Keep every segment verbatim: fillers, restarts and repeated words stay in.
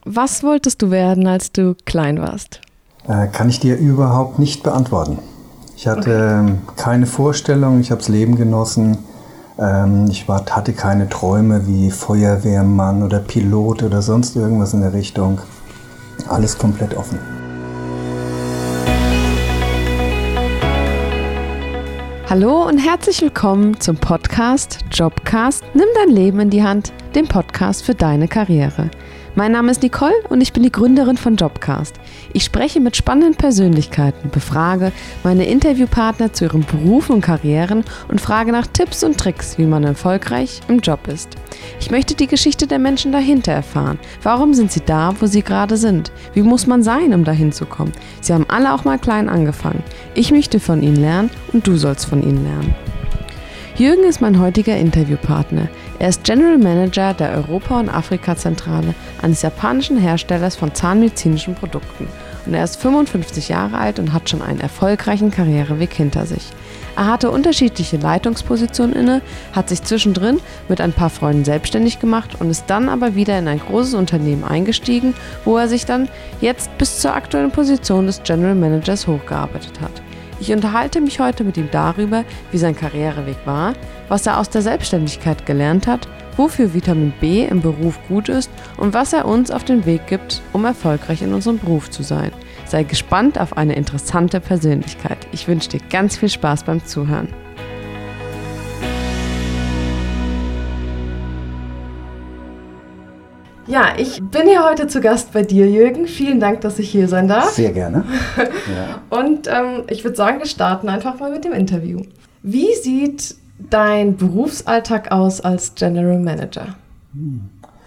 was wolltest du werden, als du klein warst? Äh, kann ich dir überhaupt nicht beantworten. Ich hatte okay. keine Vorstellung, ich habe das Leben genossen. Ähm, ich war, hatte keine Träume wie Feuerwehrmann oder Pilot oder sonst irgendwas in der Richtung. Alles komplett offen. Hallo und herzlich willkommen zum Podcast Jobcast Nimm dein Leben in die Hand, dem Podcast für deine Karriere. Mein Name ist Nicole und ich bin die Gründerin von Jobcast. Ich spreche mit spannenden Persönlichkeiten, befrage meine Interviewpartner zu ihren Berufen und Karrieren und frage nach Tipps und Tricks, wie man erfolgreich im Job ist. Ich möchte die Geschichte der Menschen dahinter erfahren. Warum sind sie da, wo sie gerade sind? Wie muss man sein, um dahin zu kommen? Sie haben alle auch mal klein angefangen. Ich möchte von ihnen lernen und du sollst von ihnen lernen. Jürgen ist mein heutiger Interviewpartner. Er ist General Manager der Europa- und Afrika-Zentrale eines japanischen Herstellers von zahnmedizinischen Produkten. Und er ist fünfundfünfzig Jahre alt und hat schon einen erfolgreichen Karriereweg hinter sich. Er hatte unterschiedliche Leitungspositionen inne, hat sich zwischendrin mit ein paar Freunden selbstständig gemacht und ist dann aber wieder in ein großes Unternehmen eingestiegen, wo er sich dann jetzt bis zur aktuellen Position des General Managers hochgearbeitet hat. Ich unterhalte mich heute mit ihm darüber, wie sein Karriereweg war, was er aus der Selbstständigkeit gelernt hat, wofür Vitamin B im Beruf gut ist und was er uns auf den Weg gibt, um erfolgreich in unserem Beruf zu sein. Sei gespannt auf eine interessante Persönlichkeit. Ich wünsche dir ganz viel Spaß beim Zuhören. Ja, ich bin hier heute zu Gast bei dir, Jürgen. Vielen Dank, dass ich hier sein darf. Sehr gerne. Ja. Und ähm, ich würde sagen, wir starten einfach mal mit dem Interview. Wie sieht dein Berufsalltag aus als General Manager? Hm.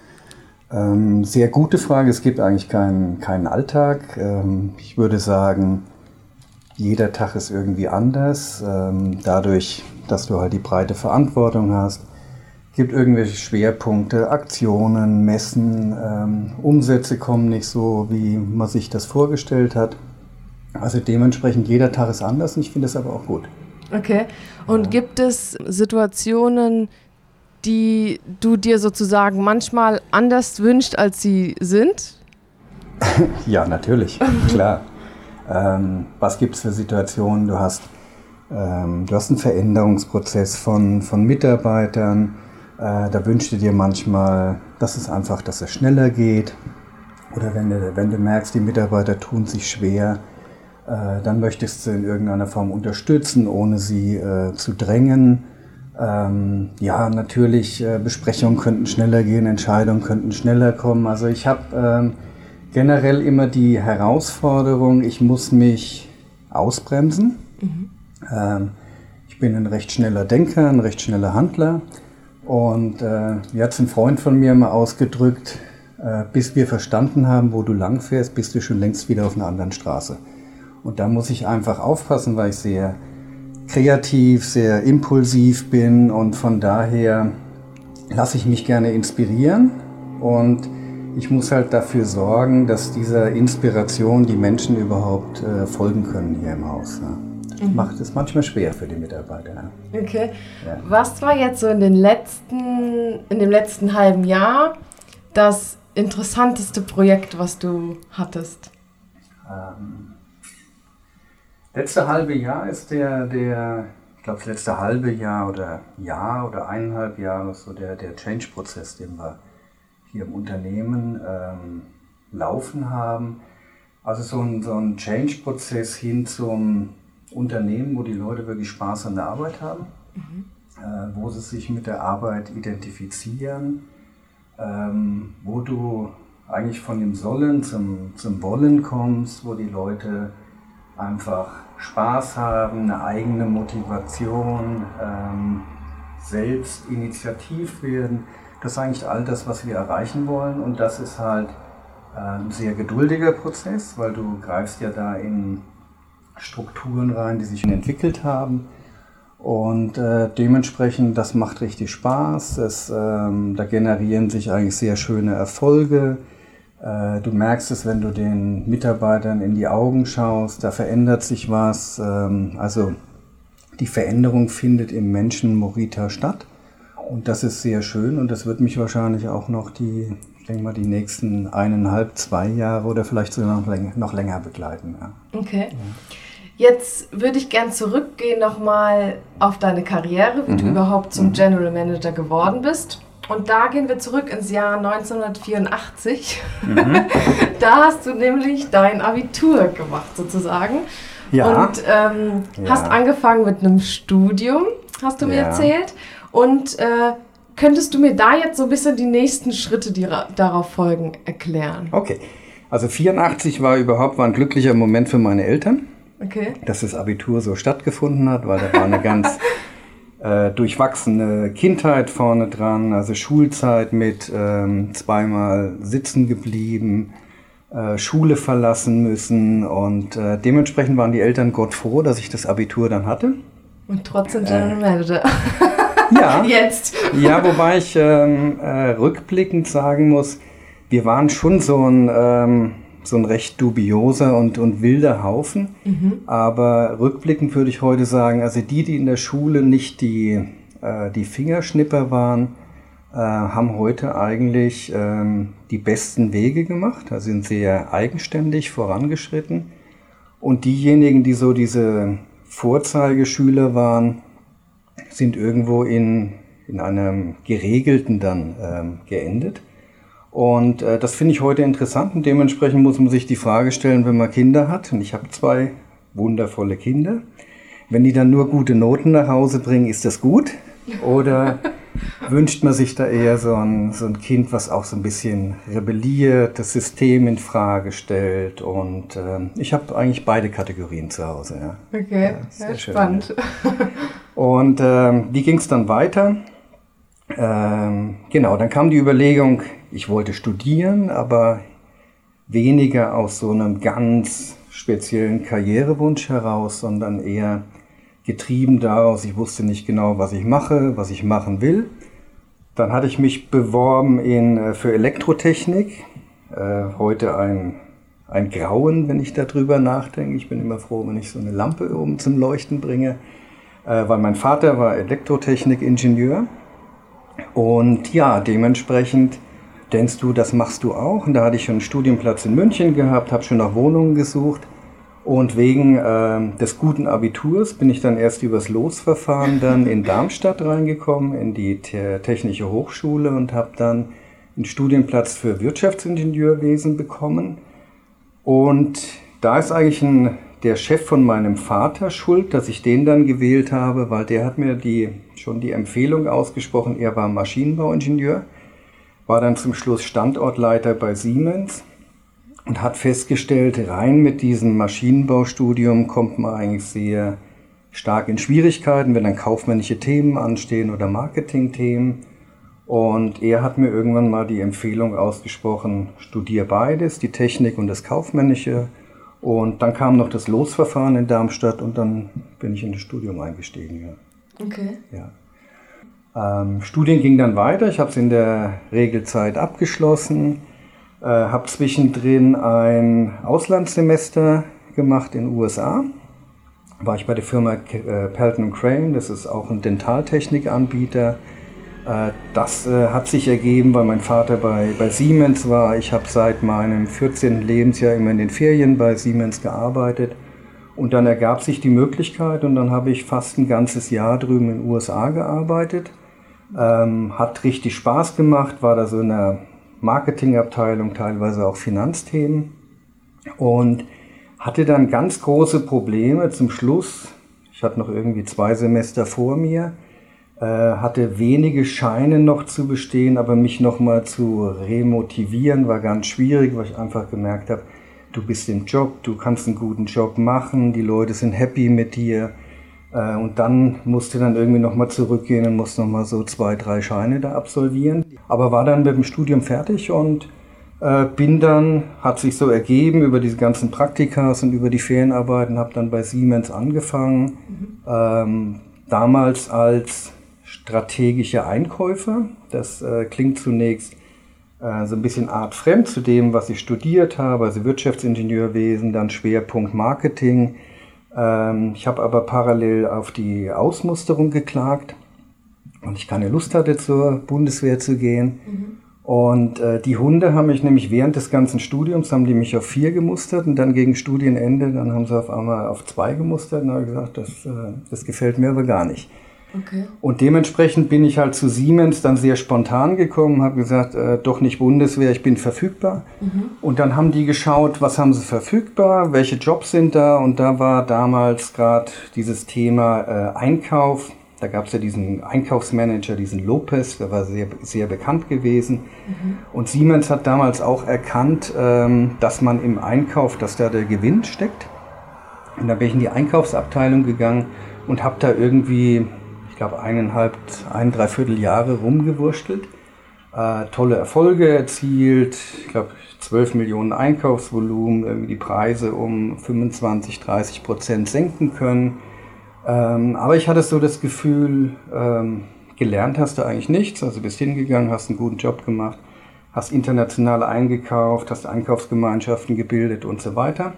Ähm, sehr gute Frage. Es gibt eigentlich keinen, keinen Alltag. Ähm, ich würde sagen, jeder Tag ist irgendwie anders. Ähm, dadurch, dass du halt die breite Verantwortung hast. Gibt irgendwelche Schwerpunkte, Aktionen, Messen, ähm, Umsätze kommen nicht so, wie man sich das vorgestellt hat. Also dementsprechend, jeder Tag ist anders und ich finde es aber auch gut. Okay. Und ja. Gibt es Situationen, die du dir sozusagen manchmal anders wünschst, als sie sind? Ja, natürlich, klar. Ähm, was gibt es für Situationen? Du hast, ähm, du hast einen Veränderungsprozess von, von Mitarbeitern. Da wünschst du dir manchmal, dass es einfach, dass es schneller geht. Oder wenn du, wenn du merkst, die Mitarbeiter tun sich schwer, äh, dann möchtest du in irgendeiner Form unterstützen, ohne sie äh, zu drängen. Ähm, ja, natürlich, äh, Besprechungen könnten schneller gehen, Entscheidungen könnten schneller kommen. Also ich habe ähm, generell immer die Herausforderung, ich muss mich ausbremsen. Mhm. Ähm, ich bin ein recht schneller Denker, ein recht schneller Handler. Und äh, mir hat ein Freund von mir mal ausgedrückt, äh, bis wir verstanden haben, wo du lang fährst, bist du schon längst wieder auf einer anderen Straße. Und da muss ich einfach aufpassen, weil ich sehr kreativ, sehr impulsiv bin und von daher lasse ich mich gerne inspirieren und ich muss halt dafür sorgen, dass dieser Inspiration die Menschen überhaupt äh, folgen können hier im Haus. Ja. Das mhm. macht es manchmal schwer für die Mitarbeiter. Okay. Ja. Was war jetzt so in den letzten, in dem letzten halben Jahr das interessanteste Projekt, was du hattest? Ähm, letzte halbe Jahr ist der, der ich glaube das letzte halbe Jahr oder Jahr oder eineinhalb Jahre so der, der Change-Prozess, den wir hier im Unternehmen ähm, laufen haben. Also so ein, so ein Change-Prozess hin zum Unternehmen, wo die Leute wirklich Spaß an der Arbeit haben, mhm. äh, wo sie sich mit der Arbeit identifizieren, ähm, wo du eigentlich von dem Sollen zum, zum Wollen kommst, wo die Leute einfach Spaß haben, eine eigene Motivation, ähm, selbst initiativ werden. Das ist eigentlich all das, was wir erreichen wollen und das ist halt äh, ein sehr geduldiger Prozess, weil du greifst ja da in Strukturen rein, die sich entwickelt haben und äh, dementsprechend, das macht richtig Spaß, es, ähm, da generieren sich eigentlich sehr schöne Erfolge, äh, du merkst es, wenn du den Mitarbeitern in die Augen schaust, da verändert sich was, ähm, also die Veränderung findet im Menschen Morita statt und das ist sehr schön und das wird mich wahrscheinlich auch noch die ich denke mal, die nächsten eineinhalb, zwei Jahre oder vielleicht sogar noch länger, noch länger begleiten. Ja. Okay. Ja. Jetzt würde ich gern zurückgehen nochmal auf deine Karriere, wie mhm. du überhaupt zum mhm. General Manager geworden bist. Und da gehen wir zurück ins Jahr neunzehnhundertvierundachtzig. Mhm. Da hast du nämlich dein Abitur gemacht sozusagen. Ja. Und ähm, ja. hast angefangen mit einem Studium, hast du mir ja. erzählt. Und äh, könntest du mir da jetzt so ein bisschen die nächsten Schritte, die ra- darauf folgen, erklären? Okay, also vierundachtzig war überhaupt war ein glücklicher Moment für meine Eltern, okay. dass das Abitur so stattgefunden hat, weil da war eine ganz äh, durchwachsene Kindheit vorne dran, also Schulzeit mit ähm, zweimal sitzen geblieben, äh, Schule verlassen müssen und äh, dementsprechend waren die Eltern Gott froh, dass ich das Abitur dann hatte. Und trotzdem General äh, Manager. Ja, jetzt. Ja, wobei ich ähm, äh, rückblickend sagen muss, wir waren schon so ein, ähm, so ein recht dubioser und, und wilder Haufen. Mhm. Aber rückblickend würde ich heute sagen, also die, die in der Schule nicht die, äh, die Fingerschnipper waren, äh, haben heute eigentlich ähm, die besten Wege gemacht, also sind sehr eigenständig vorangeschritten. Und diejenigen, die so diese Vorzeigeschüler waren, sind irgendwo in, in einem geregelten dann ähm, geendet. Und äh, das finde ich heute interessant und dementsprechend muss man sich die Frage stellen, wenn man Kinder hat, und ich habe zwei wundervolle Kinder, wenn die dann nur gute Noten nach Hause bringen, ist das gut? Oder wünscht man sich da eher so ein, so ein Kind, was auch so ein bisschen rebelliert, das System in Frage stellt? Und ähm, ich habe eigentlich beide Kategorien zu Hause. Ja. Okay, ja, sehr ja, schön, spannend. Ja. Und ähm, wie ging es dann weiter? Ähm, genau, dann kam die Überlegung, ich wollte studieren, aber weniger aus so einem ganz speziellen Karrierewunsch heraus, sondern eher getrieben daraus, ich wusste nicht genau, was ich mache, was ich machen will. Dann hatte ich mich beworben in, für Elektrotechnik, äh, heute ein, ein Grauen, wenn ich darüber nachdenke. Ich bin immer froh, wenn ich so eine Lampe oben zum Leuchten bringe. Weil mein Vater war Elektrotechnik-Ingenieur und ja, dementsprechend denkst du, das machst du auch. Und da hatte ich schon einen Studienplatz in München gehabt, habe schon nach Wohnungen gesucht und wegen äh, des guten Abiturs bin ich dann erst übers Losverfahren dann in Darmstadt reingekommen, in die Te- Technische Hochschule und habe dann einen Studienplatz für Wirtschaftsingenieurwesen bekommen. Und da ist eigentlich ein der Chef von meinem Vater schuld, dass ich den dann gewählt habe, weil der hat mir die, schon die Empfehlung ausgesprochen, er war Maschinenbauingenieur, war dann zum Schluss Standortleiter bei Siemens und hat festgestellt, rein mit diesem Maschinenbaustudium kommt man eigentlich sehr stark in Schwierigkeiten, wenn dann kaufmännische Themen anstehen oder Marketingthemen. Und er hat mir irgendwann mal die Empfehlung ausgesprochen, studier beides, die Technik und das Kaufmännische. Und dann kam noch das Losverfahren in Darmstadt und dann bin ich in das Studium eingestiegen. Ja. Okay. Ja. Ähm, Studien ging dann weiter. Ich habe es in der Regelzeit abgeschlossen, äh, habe zwischendrin ein Auslandssemester gemacht in den U S A. War ich bei der Firma äh, Pelton und Crane, das ist auch ein Dentaltechnikanbieter. Das äh, hat sich ergeben, weil mein Vater bei, bei Siemens war. Ich habe seit meinem vierzehnten Lebensjahr immer in den Ferien bei Siemens gearbeitet. Und dann ergab sich die Möglichkeit und dann habe ich fast ein ganzes Jahr drüben in den U S A gearbeitet. Ähm, hat richtig Spaß gemacht, war da so in der Marketingabteilung, teilweise auch Finanzthemen. Und hatte dann ganz große Probleme zum Schluss. Ich hatte noch irgendwie zwei Semester vor mir. Hatte wenige Scheine noch zu bestehen, aber mich nochmal zu remotivieren war ganz schwierig, weil ich einfach gemerkt habe, du bist im Job, du kannst einen guten Job machen, die Leute sind happy mit dir. Und dann musste dann irgendwie nochmal zurückgehen und musste nochmal so zwei, drei Scheine da absolvieren. Aber war dann mit dem Studium fertig und bin dann, hat sich so ergeben über diese ganzen Praktikas und über die Ferienarbeiten, habe dann bei Siemens angefangen, mhm. ähm, damals als strategische Einkäufer. Das äh, klingt zunächst äh, so ein bisschen artfremd zu dem, was ich studiert habe, also Wirtschaftsingenieurwesen, dann Schwerpunkt Marketing. Ähm, ich habe aber parallel auf die Ausmusterung geklagt, weil ich keine Lust hatte, zur Bundeswehr zu gehen. Mhm. Und äh, die Hunde haben mich nämlich während des ganzen Studiums, haben die mich auf vier gemustert und dann gegen Studienende, dann haben sie auf einmal auf zwei gemustert und habe gesagt, das, äh, das gefällt mir aber gar nicht. Okay. Und dementsprechend bin ich halt zu Siemens dann sehr spontan gekommen, habe gesagt, äh, doch nicht Bundeswehr, ich bin verfügbar. Mhm. Und dann haben die geschaut, was haben sie verfügbar, welche Jobs sind da, und da war damals gerade dieses Thema äh, Einkauf. Da gab es ja diesen Einkaufsmanager, diesen Lopez, der war sehr, sehr bekannt gewesen. Mhm. Und Siemens hat damals auch erkannt, ähm, dass man im Einkauf, dass da der Gewinn steckt. Und da bin ich in die Einkaufsabteilung gegangen und habe da irgendwie, ich glaube, eineinhalb, ein, dreiviertel Jahre rumgewurstelt. Äh, tolle Erfolge erzielt, ich glaube zwölf Millionen Einkaufsvolumen, irgendwie die Preise um fünfundzwanzig, dreißig Prozent senken können. Ähm, aber ich hatte so das Gefühl, ähm, gelernt hast du eigentlich nichts, also bist hingegangen, hast einen guten Job gemacht, hast international eingekauft, hast Einkaufsgemeinschaften gebildet und so weiter.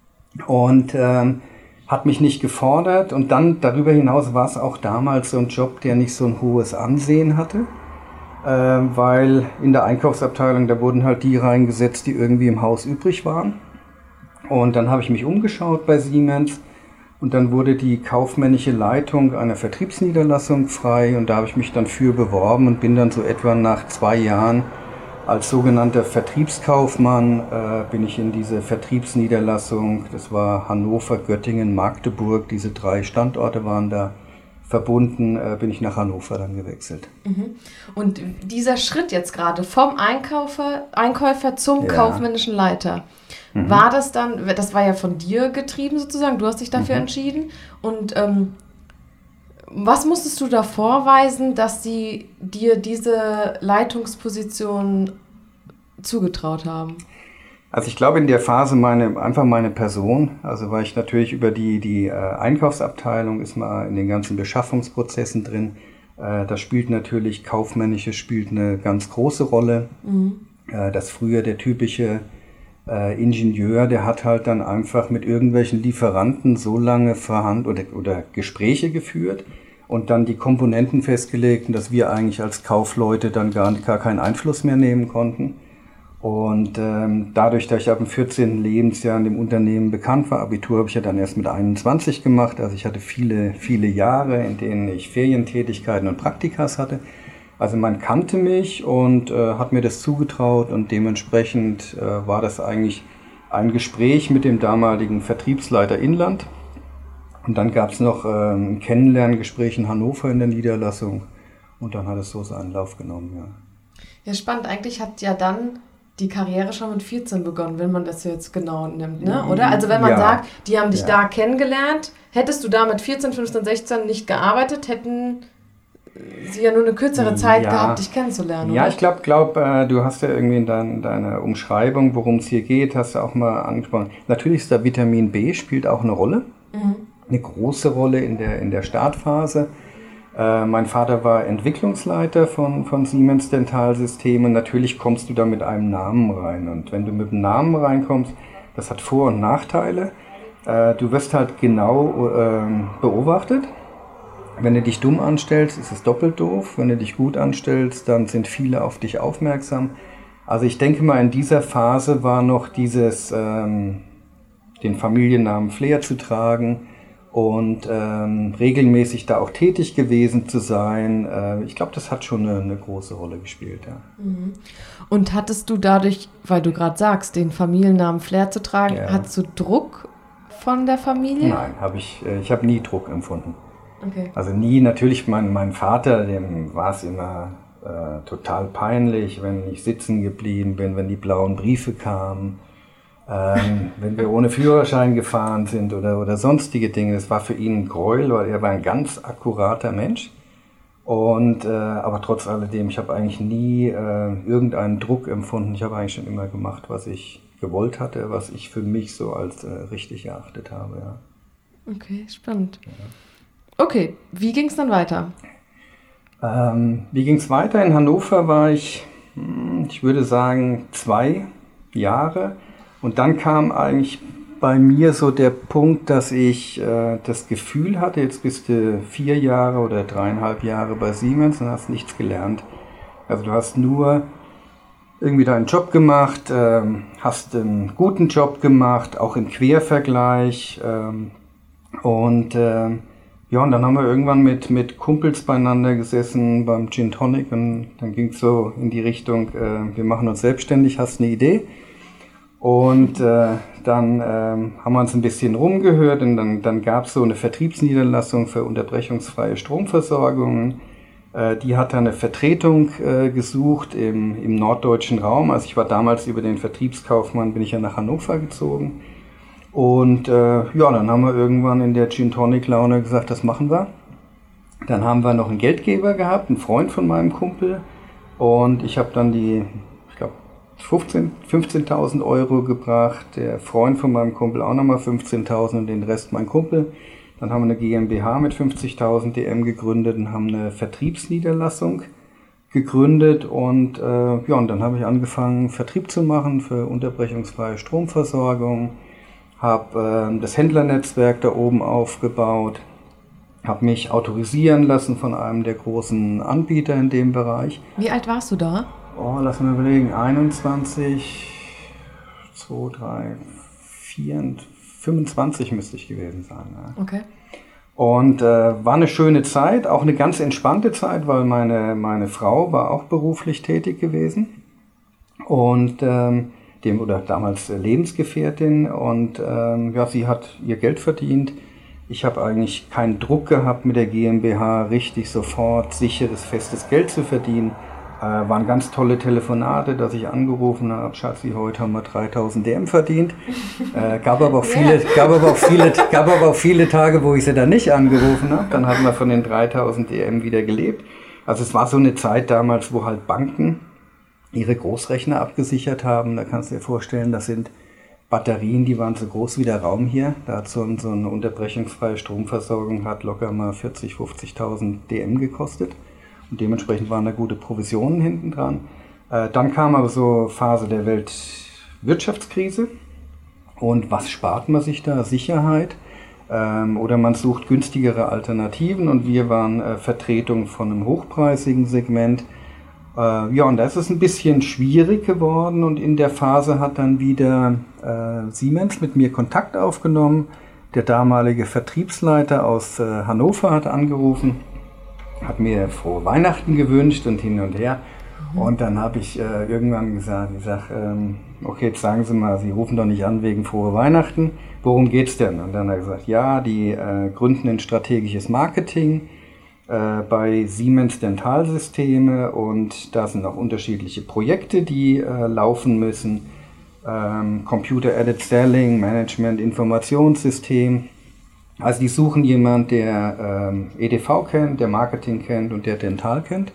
Und ähm, hat mich nicht gefordert, und dann darüber hinaus war es auch damals so ein Job, der nicht so ein hohes Ansehen hatte, äh, weil in der Einkaufsabteilung, da wurden halt die reingesetzt, die irgendwie im Haus übrig waren. Und dann habe ich mich umgeschaut bei Siemens. Und dann wurde die kaufmännische Leitung einer Vertriebsniederlassung frei, und da habe ich mich dann für beworben und bin dann so etwa nach zwei Jahren als sogenannter Vertriebskaufmann äh, bin ich in diese Vertriebsniederlassung, das war Hannover, Göttingen, Magdeburg, diese drei Standorte waren da verbunden, äh, bin ich nach Hannover dann gewechselt. Mhm. Und dieser Schritt jetzt gerade vom Einkäufer, Einkäufer zum ja. kaufmännischen Leiter, mhm. war das dann, das war ja von dir getrieben sozusagen, du hast dich dafür mhm. entschieden, und ähm, was musstest du da vorweisen, dass sie dir diese Leitungsposition zugetraut haben? Also ich glaube in der Phase meine, einfach meine Person, also war ich natürlich über die, die äh, Einkaufsabteilung, ist man in den ganzen Beschaffungsprozessen drin, äh, da spielt natürlich Kaufmännisches spielt eine ganz große Rolle. Mhm. Äh, das früher der typische äh, Ingenieur, der hat halt dann einfach mit irgendwelchen Lieferanten so lange Verhand- oder, oder Gespräche geführt und dann die Komponenten festgelegt, dass wir eigentlich als Kaufleute dann gar, gar keinen Einfluss mehr nehmen konnten. Und ähm, dadurch, dass ich ab dem vierzehnten Lebensjahr in dem Unternehmen bekannt war, Abitur habe ich ja dann erst mit einundzwanzig gemacht, also ich hatte viele, viele Jahre, in denen ich Ferientätigkeiten und Praktikas hatte. Also man kannte mich und äh, hat mir das zugetraut, und dementsprechend äh, war das eigentlich ein Gespräch mit dem damaligen Vertriebsleiter Inland. Und dann gab es noch äh, ein Kennenlerngespräch in Hannover in der Niederlassung, und dann hat es so seinen Lauf genommen, ja. Ja, spannend. Eigentlich hat ja dann die Karriere schon mit vierzehn begonnen, wenn man das jetzt genau nimmt, ne? Oder? Also wenn man ja. sagt, die haben dich ja. da kennengelernt, hättest du da mit vierzehn, fünfzehn, sechzehn nicht gearbeitet, hätten sie ja nur eine kürzere Zeit ja. gehabt, dich kennenzulernen, Ja, oder? ich glaube, glaub, äh, du hast ja irgendwie in dein, deiner Umschreibung, worum es hier geht, hast du auch mal angesprochen. Natürlich ist da Vitamin B, spielt auch eine Rolle, mhm. eine große Rolle in der, in der Startphase. Äh, mein Vater war Entwicklungsleiter von, von Siemens Dentalsystemen. Natürlich kommst du da mit einem Namen rein. Und wenn du mit einem Namen reinkommst, das hat Vor- und Nachteile. Äh, du wirst halt genau äh, beobachtet. Wenn du dich dumm anstellst, ist es doppelt doof. Wenn du dich gut anstellst, dann sind viele auf dich aufmerksam. Also ich denke mal, in dieser Phase war noch dieses, ähm, den Familiennamen Flair zu tragen, und ähm, regelmäßig da auch tätig gewesen zu sein. Äh, ich glaube, das hat schon eine, eine große Rolle gespielt. Ja. Und hattest du dadurch, weil du gerade sagst, den Familiennamen Flair zu tragen, ja. hattest du Druck von der Familie? Nein, habe ich, äh, ich habe nie Druck empfunden. Okay. Also nie, natürlich mein, mein Vater, dem war es immer äh, total peinlich, wenn ich sitzen geblieben bin, wenn die blauen Briefe kamen. Ähm, wenn wir ohne Führerschein gefahren sind oder, oder sonstige Dinge. Das war für ihn ein Gräuel, weil er war ein ganz akkurater Mensch. Und, äh, aber trotz alledem, ich habe eigentlich nie äh, irgendeinen Druck empfunden. Ich habe eigentlich schon immer gemacht, was ich gewollt hatte, was ich für mich so als äh, richtig erachtet habe. Ja. Okay, spannend. Ja. Okay, wie ging es dann weiter? Ähm, wie ging es weiter? In Hannover war ich, ich würde sagen, zwei Jahre. Und dann kam eigentlich bei mir so der Punkt, dass ich äh, das Gefühl hatte, jetzt bist du vier Jahre oder dreieinhalb Jahre bei Siemens und hast nichts gelernt. Also du hast nur irgendwie deinen Job gemacht, ähm, hast einen guten Job gemacht, auch im Quervergleich. Ähm, und ähm, ja, und dann haben wir irgendwann mit, mit Kumpels beieinander gesessen beim Gin Tonic und dann ging es so in die Richtung, äh, wir machen uns selbstständig, hast eine Idee? Und äh, dann ähm, haben wir uns ein bisschen rumgehört und dann, dann gab es so eine Vertriebsniederlassung für unterbrechungsfreie Stromversorgung. Äh, die hat dann eine Vertretung äh, gesucht im, im norddeutschen Raum. Also ich war damals über den Vertriebskaufmann, bin ich ja nach Hannover gezogen. Und äh, ja, dann haben wir irgendwann in der Gin Tonic Laune gesagt, das machen wir. Dann haben wir noch einen Geldgeber gehabt, einen Freund von meinem Kumpel. Und ich habe dann die, ich glaube, fünfzehntausend Euro gebracht. Der Freund von meinem Kumpel auch nochmal fünfzehntausend und den Rest mein Kumpel. Dann haben wir eine GmbH mit fünfzigtausend D M gegründet und haben eine Vertriebsniederlassung gegründet. Und äh, ja, und dann habe ich angefangen, Vertrieb zu machen für unterbrechungsfreie Stromversorgung. Habe äh, das Händlernetzwerk da oben aufgebaut, habe mich autorisieren lassen von einem der großen Anbieter in dem Bereich. Wie alt warst du da? Oh, lass mal überlegen, einundzwanzig, zwei, drei, vier, fünfundzwanzig müsste ich gewesen sein. Ja. Okay. Und äh, war eine schöne Zeit, auch eine ganz entspannte Zeit, weil meine, meine Frau war auch beruflich tätig gewesen. Und ähm, dem oder damals Lebensgefährtin und ähm, ja, sie hat ihr Geld verdient. Ich habe eigentlich keinen Druck gehabt, mit der GmbH richtig sofort sicheres, festes Geld zu verdienen. Äh, waren ganz tolle Telefonate, dass ich angerufen habe, Schatzi, heute haben wir dreitausend D M verdient. Äh, gab aber auch viele, yeah. gab aber auch viele, gab aber auch viele Tage, wo ich sie dann nicht angerufen habe. Dann haben wir von den dreitausend D M wieder gelebt. Also es war so eine Zeit damals, wo halt Banken ihre Großrechner abgesichert haben. Da kannst du dir vorstellen, das sind Batterien, die waren so groß wie der Raum hier. Da hat so, so eine unterbrechungsfreie Stromversorgung hat locker mal vierzigtausend, fünfzigtausend D M gekostet. Und dementsprechend waren da gute Provisionen hinten dran. Äh, dann kam aber so Phase der Weltwirtschaftskrise. Und was spart man sich da? Sicherheit. Ähm, oder man sucht günstigere Alternativen. Und wir waren äh, Vertretung von einem hochpreisigen Segment. Ja, und da ist es ein bisschen schwierig geworden und in der Phase hat dann wieder äh, Siemens mit mir Kontakt aufgenommen. Der damalige Vertriebsleiter aus äh, Hannover hat angerufen, hat mir frohe Weihnachten gewünscht und hin und her. Mhm. Und dann habe ich äh, irgendwann gesagt, ich sage, ähm, okay, jetzt sagen Sie mal, Sie rufen doch nicht an wegen frohe Weihnachten, worum geht's denn? Und dann hat er gesagt, ja, die äh, gründen ein strategisches Marketing bei Siemens Dentalsysteme und da sind auch unterschiedliche Projekte, die äh, laufen müssen. Ähm, Computer Aided Selling, Management, Informationssystem. Also die suchen jemanden, der ähm, E D V kennt, der Marketing kennt und der Dental kennt.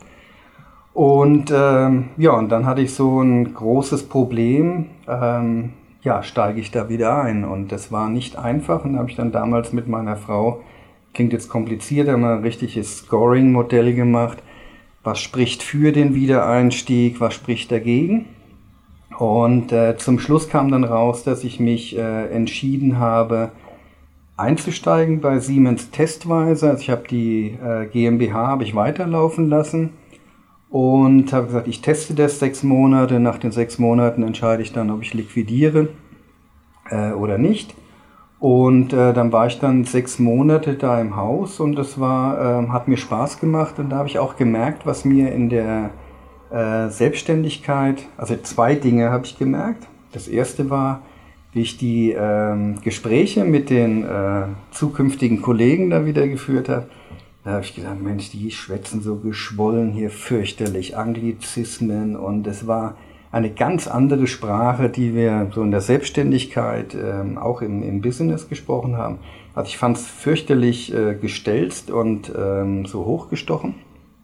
Und ähm, ja, und dann hatte ich so ein großes Problem. Ähm, ja, steige ich da wieder ein? Und das war nicht einfach. Und da habe ich dann damals mit meiner Frau, klingt jetzt kompliziert, haben wir ein richtiges Scoring-Modell gemacht. Was spricht für den Wiedereinstieg, was spricht dagegen? Und äh, zum Schluss kam dann raus, dass ich mich äh, entschieden habe, einzusteigen bei Siemens testweise. Also ich habe die äh, GmbH habe ich weiterlaufen lassen und habe gesagt, ich teste das sechs Monate. Nach den sechs Monaten entscheide ich dann, ob ich liquidiere äh, oder nicht. Und äh, dann war ich dann sechs Monate da im Haus und das war, äh, hat mir Spaß gemacht und da habe ich auch gemerkt, was mir in der äh, Selbstständigkeit, also zwei Dinge habe ich gemerkt. Das erste war, wie ich die äh, Gespräche mit den äh, zukünftigen Kollegen da wieder geführt habe. Da habe ich gedacht, Mensch, die schwätzen so geschwollen hier fürchterlich, Anglizismen und es war eine ganz andere Sprache, die wir so in der Selbstständigkeit, ähm, auch im, im Business gesprochen haben. Also ich fand es fürchterlich äh, gestelzt und ähm, so hochgestochen.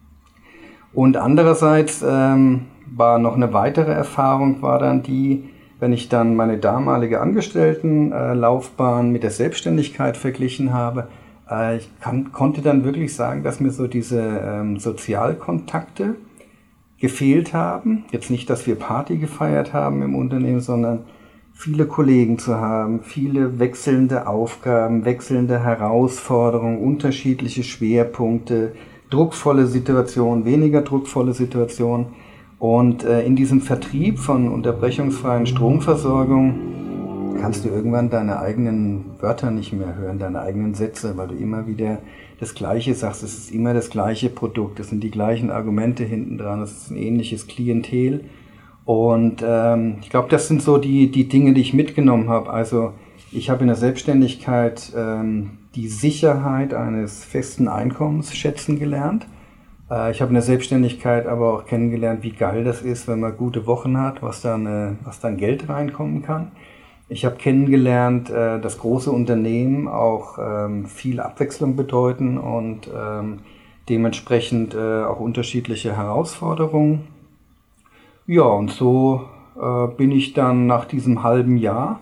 Und andererseits ähm, war noch eine weitere Erfahrung, war dann die, wenn ich dann meine damalige Angestelltenlaufbahn äh, mit der Selbstständigkeit verglichen habe, äh, ich kann, konnte dann wirklich sagen, dass mir so diese ähm, Sozialkontakte gefehlt haben. Jetzt nicht, dass wir Party gefeiert haben im Unternehmen, sondern viele Kollegen zu haben, viele wechselnde Aufgaben, wechselnde Herausforderungen, unterschiedliche Schwerpunkte, druckvolle Situationen, weniger druckvolle Situationen. Und äh, in diesem Vertrieb von unterbrechungsfreien Stromversorgung kannst du irgendwann deine eigenen Wörter nicht mehr hören, deine eigenen Sätze, weil du immer wieder das Gleiche sagst. Es ist immer das gleiche Produkt, es sind die gleichen Argumente hinten dran, es ist ein ähnliches Klientel. Und ähm, ich glaube, das sind so die, die Dinge, die ich mitgenommen habe. Also ich habe in der Selbstständigkeit ähm, die Sicherheit eines festen Einkommens schätzen gelernt. Äh, ich habe in der Selbstständigkeit aber auch kennengelernt, wie geil das ist, wenn man gute Wochen hat, was dann, äh, was dann Geld reinkommen kann. Ich habe kennengelernt, äh, dass große Unternehmen auch ähm, viel Abwechslung bedeuten und ähm, dementsprechend äh, auch unterschiedliche Herausforderungen. Ja, und so äh, bin ich dann nach diesem halben Jahr,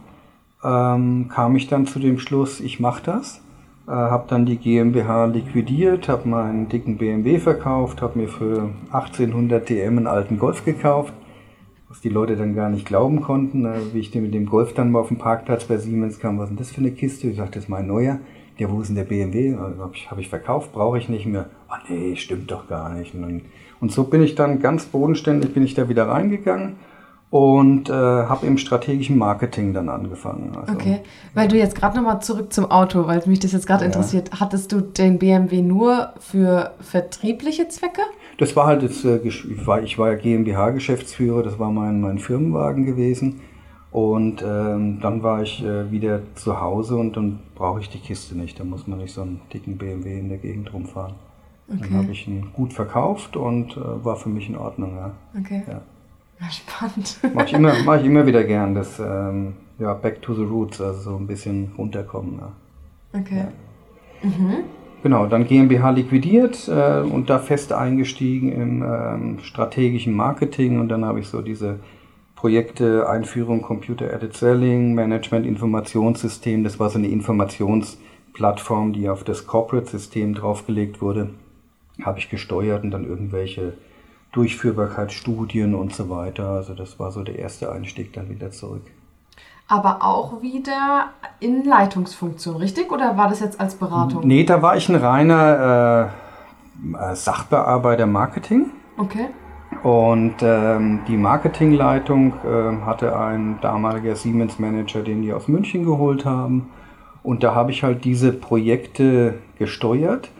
ähm, kam ich dann zu dem Schluss, ich mache das. Äh, habe dann die GmbH liquidiert, habe meinen dicken B M W verkauft, habe mir für achtzehnhundert D M einen alten Golf gekauft, was die Leute dann gar nicht glauben konnten. Äh, wie ich mit dem Golf dann mal auf dem Parkplatz bei Siemens kam, was ist denn das für eine Kiste? Ich sagte, das ist mein neuer. Der, wo ist denn der B M W? Also, habe ich, hab ich verkauft, brauche ich nicht mehr. Ah nee, stimmt doch gar nicht. Und, und so bin ich dann ganz bodenständig, bin ich da wieder reingegangen und äh, habe im strategischen Marketing dann angefangen. Also, okay, weil du jetzt gerade nochmal zurück zum Auto, weil mich das jetzt gerade ja. interessiert. Hattest du den B M W nur für vertriebliche Zwecke? Das war halt, jetzt, ich war, ich war ja GmbH-Geschäftsführer, das war mein, mein Firmenwagen gewesen. Und ähm, dann war ich äh, wieder zu Hause und dann brauche ich die Kiste nicht. Da muss man nicht so einen dicken B M W in der Gegend rumfahren. Okay. Dann habe ich ihn gut verkauft und äh, war für mich in Ordnung. Ja. Okay. Ja. Ja, spannend. Mache ich, immer, mach ich immer wieder gern, das ähm, ja, Back to the Roots, also so ein bisschen runterkommen. Ja. Okay. Ja. Mhm. Genau, dann GmbH liquidiert äh, und da fest eingestiegen im ähm, strategischen Marketing und dann habe ich so diese Projekte, Einführung Computer-Aided Selling, Management-Informationssystem, das war so eine Informationsplattform, die auf das Corporate-System draufgelegt wurde, habe ich gesteuert und dann irgendwelche Durchführbarkeitsstudien und so weiter. Also das war so der erste Einstieg dann wieder zurück. Aber auch wieder in Leitungsfunktion, richtig? Oder war das jetzt als Beratung? Nee, da war ich ein reiner äh, Sachbearbeiter Marketing. Okay. Und ähm, die Marketingleitung äh, hatte ein damaliger Siemens-Manager, den die aus München geholt haben. Und da habe ich halt diese Projekte gesteuert.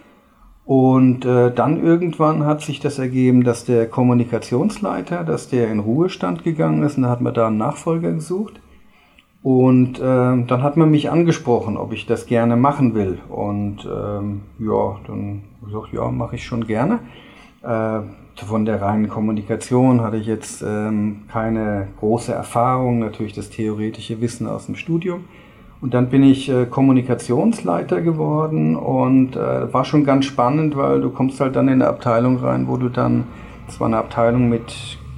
Und äh, dann irgendwann hat sich das ergeben, dass der Kommunikationsleiter, dass der in Ruhestand gegangen ist. Und da hat man da einen Nachfolger gesucht. Und äh, dann hat man mich angesprochen, ob ich das gerne machen will. Und ähm, ja, dann habe ich gesagt, ja, mache ich schon gerne. Äh, Von der reinen Kommunikation hatte ich jetzt ähm, keine große Erfahrung, natürlich das theoretische Wissen aus dem Studium. Und dann bin ich äh, Kommunikationsleiter geworden und äh, war schon ganz spannend, weil du kommst halt dann in eine Abteilung rein, wo du dann, das war eine Abteilung mit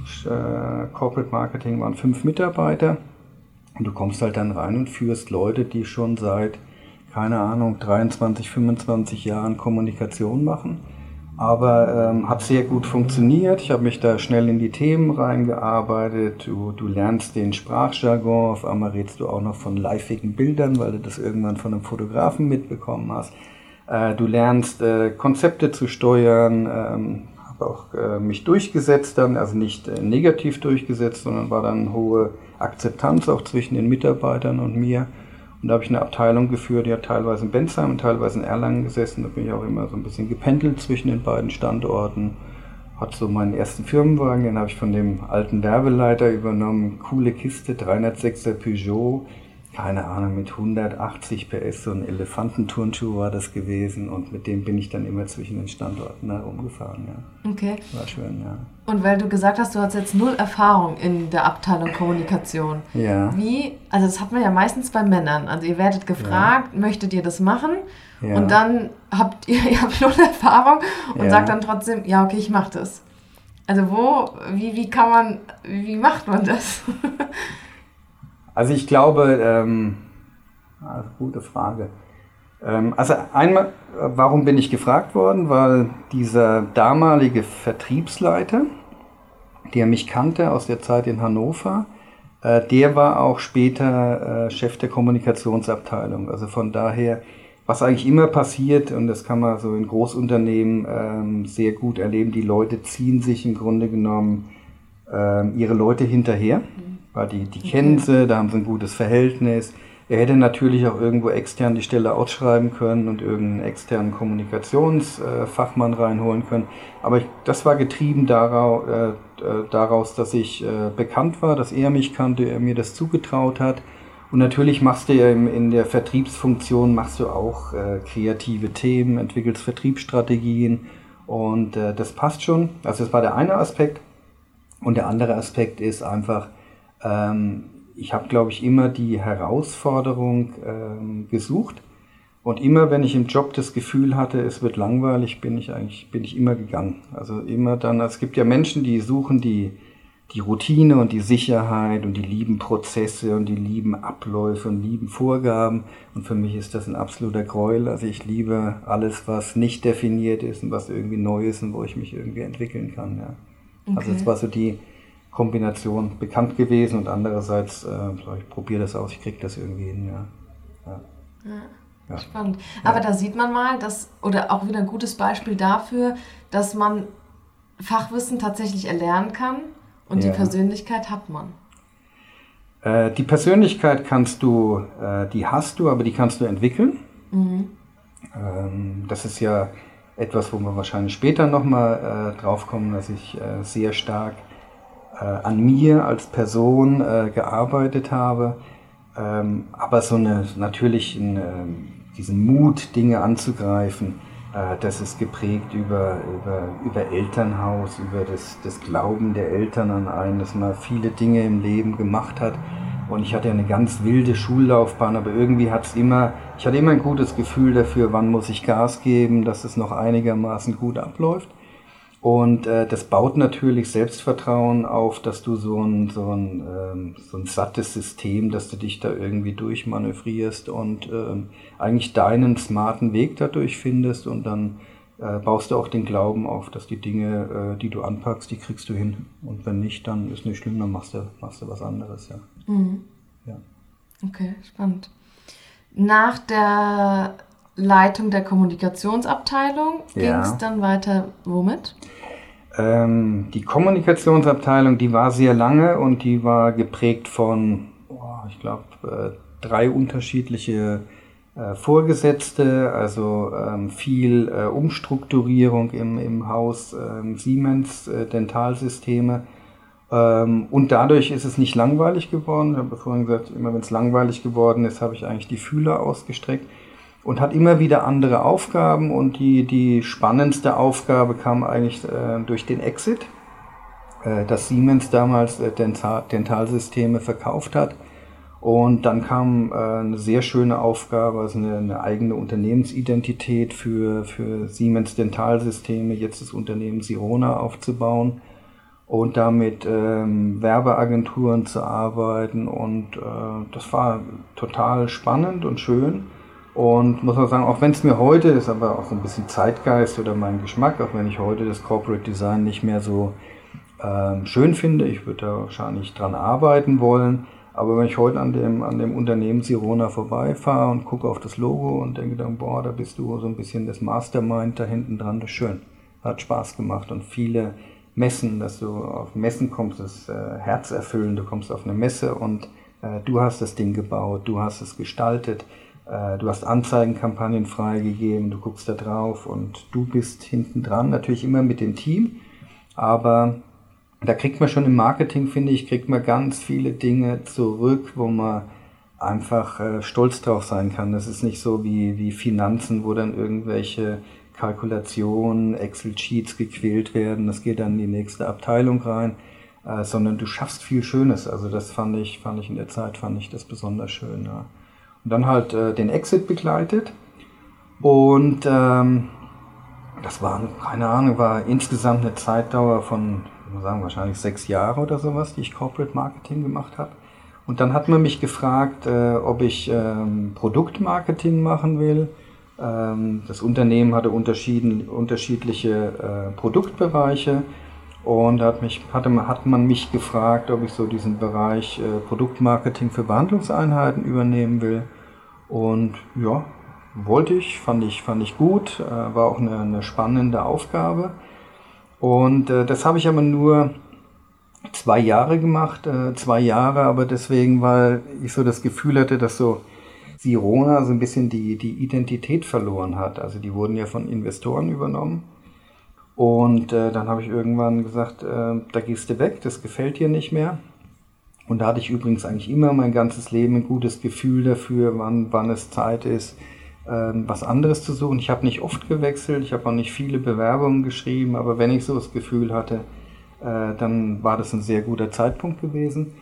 äh, Corporate Marketing, waren fünf Mitarbeiter. Und du kommst halt dann rein und führst Leute, die schon seit, keine Ahnung, dreiundzwanzig, fünfundzwanzig Jahren Kommunikation machen. Aber ähm, hat sehr gut funktioniert. Ich habe mich da schnell in die Themen reingearbeitet. Du, du lernst den Sprachjargon. Auf einmal redest du auch noch von liveigen Bildern, weil du das irgendwann von einem Fotografen mitbekommen hast. Äh, du lernst äh, Konzepte zu steuern. Ähm, habe auch äh, mich durchgesetzt dann, also nicht äh, negativ durchgesetzt, sondern war dann eine hohe Akzeptanz auch zwischen den Mitarbeitern und mir. Und da habe ich eine Abteilung geführt, die hat teilweise in Bensheim und teilweise in Erlangen gesessen. Da bin ich auch immer so ein bisschen gependelt zwischen den beiden Standorten. Hatte so meinen ersten Firmenwagen, den habe ich von dem alten Werbeleiter übernommen. Coole Kiste, dreihundertsechser Peugeot, keine Ahnung, mit hundertachtzig P S, so ein Elefantenturnschuh war das gewesen. Und mit dem bin ich dann immer zwischen den Standorten herumgefahren. Ja. Okay. War schön, ja. Und weil du gesagt hast, du hast jetzt null Erfahrung in der Abteilung Kommunikation. Ja. Wie, also das hat man ja meistens bei Männern. Also ihr werdet gefragt, ja. möchtet ihr das machen? Ja. Und dann habt ihr, ihr habt null Erfahrung und ja. sagt dann trotzdem, ja okay, ich mache das. Also wo, wie, wie kann man, wie macht man das? Also ich glaube, ähm, also gute Frage. Ähm, also einmal, warum bin ich gefragt worden? Weil dieser damalige Vertriebsleiter, der mich kannte aus der Zeit in Hannover, äh, der war auch später äh, Chef der Kommunikationsabteilung. Also von daher, was eigentlich immer passiert, und das kann man so in Großunternehmen ähm, sehr gut erleben, die Leute ziehen sich im Grunde genommen äh, ihre Leute hinterher, mhm. weil die, die okay. kennen sie, da haben sie ein gutes Verhältnis. Er hätte natürlich auch irgendwo extern die Stelle ausschreiben können und irgendeinen externen Kommunikationsfachmann äh, reinholen können. Aber ich, das war getrieben daraus, äh, daraus, dass ich äh, bekannt war, dass er mich kannte, er mir das zugetraut hat. Und natürlich machst du ja in, in der Vertriebsfunktion machst du auch äh, kreative Themen, entwickelst Vertriebsstrategien und äh, das passt schon. Also das war der eine Aspekt. Und der andere Aspekt ist einfach, ähm, ich habe, glaube ich, immer die Herausforderung ähm, gesucht und immer, wenn ich im Job das Gefühl hatte, es wird langweilig, bin ich eigentlich bin ich immer gegangen. Also immer dann, es gibt ja Menschen, die suchen die, die Routine und die Sicherheit und die lieben Prozesse und die lieben Abläufe und lieben Vorgaben und für mich ist das ein absoluter Gräuel. Also ich liebe alles, was nicht definiert ist und was irgendwie neu ist und wo ich mich irgendwie entwickeln kann. Ja. Okay. Also das war so die Kombination bekannt gewesen und andererseits, äh, ich probiere das aus, ich kriege das irgendwie hin. Ja. Ja. Ja, ja. Spannend. Aber ja. da sieht man mal, dass, oder auch wieder ein gutes Beispiel dafür, dass man Fachwissen tatsächlich erlernen kann und ja. die Persönlichkeit hat man. Äh, die Persönlichkeit kannst du, äh, die hast du, aber die kannst du entwickeln. Mhm. Ähm, das ist ja etwas, wo wir wahrscheinlich später nochmal äh, drauf kommen, dass ich äh, sehr stark an mir als Person äh, gearbeitet habe, ähm, aber so eine natürlich ein, äh, diesen Mut, Dinge anzugreifen, äh, das ist geprägt über, über, über Elternhaus, über das, das Glauben der Eltern an einen, dass man viele Dinge im Leben gemacht hat und ich hatte eine ganz wilde Schullaufbahn, aber irgendwie hat es immer, ich hatte immer ein gutes Gefühl dafür, wann muss ich Gas geben, dass es noch einigermaßen gut abläuft. Und äh, das baut natürlich Selbstvertrauen auf, dass du so ein, so, ein, ähm, so ein sattes System, dass du dich da irgendwie durchmanövrierst und ähm, eigentlich deinen smarten Weg dadurch findest und dann äh, baust du auch den Glauben auf, dass die Dinge, äh, die du anpackst, die kriegst du hin. Und wenn nicht, dann ist nicht schlimm, dann machst du, machst du was anderes. Ja. Mhm. Ja. Okay, spannend. Nach der Leitung der Kommunikationsabteilung ging es ja. dann weiter womit? Ähm, die Kommunikationsabteilung, die war sehr lange und die war geprägt von, oh, ich glaube, äh, drei unterschiedliche äh, Vorgesetzte, also ähm, viel äh, Umstrukturierung im, im Haus äh, Siemens äh, Dentalsysteme. Ähm, und dadurch ist es nicht langweilig geworden. Ich habe vorhin gesagt, immer wenn es langweilig geworden ist, habe ich eigentlich die Fühler ausgestreckt. Und hat immer wieder andere Aufgaben und die, die spannendste Aufgabe kam eigentlich äh, durch den Exit, äh, dass Siemens damals äh, Dental, Dentalsysteme verkauft hat und dann kam äh, eine sehr schöne Aufgabe, also eine, eine eigene Unternehmensidentität für, für Siemens Dentalsysteme, jetzt das Unternehmen Sirona aufzubauen und damit ähm, Werbeagenturen zu arbeiten und äh, das war total spannend und schön. Und muss man sagen, auch wenn es mir heute ist, aber auch so ein bisschen Zeitgeist oder mein Geschmack, auch wenn ich heute das Corporate Design nicht mehr so ähm, schön finde, ich würde da wahrscheinlich dran arbeiten wollen, aber wenn ich heute an dem, an dem Unternehmen Sirona vorbeifahre und gucke auf das Logo und denke dann, boah, da bist du so ein bisschen das Mastermind da hinten dran, das ist schön, hat Spaß gemacht und viele Messen, dass du auf Messen kommst, das äh, herzerfüllend, du kommst auf eine Messe und äh, du hast das Ding gebaut, du hast es gestaltet. Du hast Anzeigenkampagnen freigegeben, du guckst da drauf und du bist hinten dran, natürlich immer mit dem Team, aber da kriegt man schon im Marketing, finde ich, kriegt man ganz viele Dinge zurück, wo man einfach äh, stolz drauf sein kann. Das ist nicht so wie, wie Finanzen, wo dann irgendwelche Kalkulationen, Excel-Sheets gequält werden, das geht dann in die nächste Abteilung rein, äh, sondern du schaffst viel Schönes. Also das fand ich, fand ich in der Zeit, fand ich das besonders schön, ja. Und dann halt äh, den Exit begleitet und ähm, das war, keine Ahnung, war insgesamt eine Zeitdauer von, ich muss sagen, wahrscheinlich sechs Jahre oder sowas, die ich Corporate Marketing gemacht habe. Und dann hat man mich gefragt, äh, ob ich ähm, Produktmarketing machen will. Ähm, das Unternehmen hatte unterschiedliche äh, Produktbereiche. Und da hat, mich, hatte, hat man mich gefragt, ob ich so diesen Bereich äh, Produktmarketing für Behandlungseinheiten übernehmen will. Und ja, wollte ich, fand ich, fand ich gut, äh, war auch eine, eine spannende Aufgabe. Und äh, das habe ich aber nur zwei Jahre gemacht, äh, zwei Jahre, aber deswegen, weil ich so das Gefühl hatte, dass so Sirona so ein bisschen die, die Identität verloren hat. Also die wurden ja von Investoren übernommen. Und äh, dann habe ich irgendwann gesagt, äh, da gehst du weg, das gefällt dir nicht mehr. Und da hatte ich übrigens eigentlich immer mein ganzes Leben ein gutes Gefühl dafür, wann, wann es Zeit ist, äh, was anderes zu suchen. Ich habe nicht oft gewechselt, ich habe auch nicht viele Bewerbungen geschrieben, aber wenn ich so das Gefühl hatte, äh, dann war das ein sehr guter Zeitpunkt gewesen.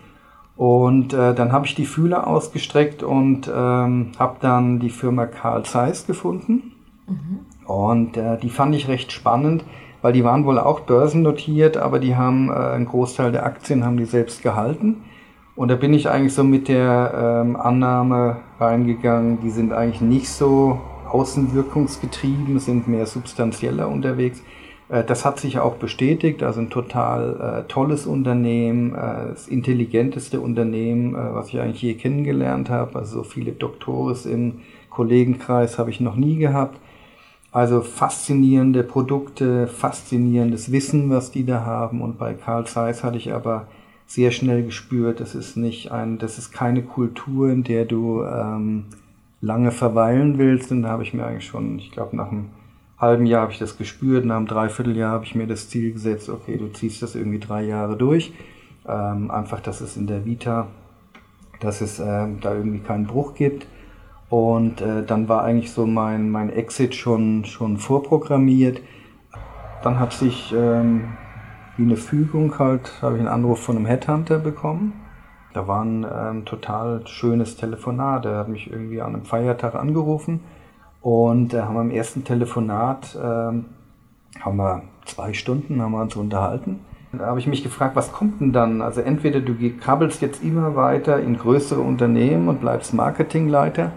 Und äh, dann habe ich die Fühler ausgestreckt und ähm, habe dann die Firma Carl Zeiss gefunden. Mhm. Und äh, die fand ich recht spannend, weil die waren wohl auch börsennotiert, aber die haben äh, einen Großteil der Aktien haben die selbst gehalten. Und da bin ich eigentlich so mit der ähm, Annahme reingegangen, die sind eigentlich nicht so außenwirkungsgetrieben, sind mehr substanzieller unterwegs. Das hat sich auch bestätigt, also ein total äh, tolles Unternehmen, äh, das intelligenteste Unternehmen, äh, was ich eigentlich je kennengelernt habe. Also so viele Doktoris im Kollegenkreis habe ich noch nie gehabt. Also faszinierende Produkte, faszinierendes Wissen, was die da haben. Und bei Carl Zeiss hatte ich aber sehr schnell gespürt, das ist nicht ein, das ist keine Kultur, in der du ähm, lange verweilen willst. Und da habe ich mir eigentlich schon, ich glaube nach einem halben Jahr habe ich das gespürt, nach einem Dreivierteljahr habe ich mir das Ziel gesetzt, okay, du ziehst das irgendwie drei Jahre durch. Ähm, einfach, dass es in der Vita, dass es äh, da irgendwie keinen Bruch gibt. Und äh, dann war eigentlich so mein, mein Exit schon, schon vorprogrammiert. Dann hat sich ähm, wie eine Fügung halt, habe ich einen Anruf von einem Headhunter bekommen. Da war ein ähm, total schönes Telefonat. Der hat mich irgendwie an einem Feiertag angerufen. Und äh, haben wir im ersten Telefonat, äh, haben wir zwei Stunden, haben wir uns unterhalten. Da habe ich mich gefragt, was kommt denn dann? Also entweder du krabbelst jetzt immer weiter in größere Unternehmen und bleibst Marketingleiter.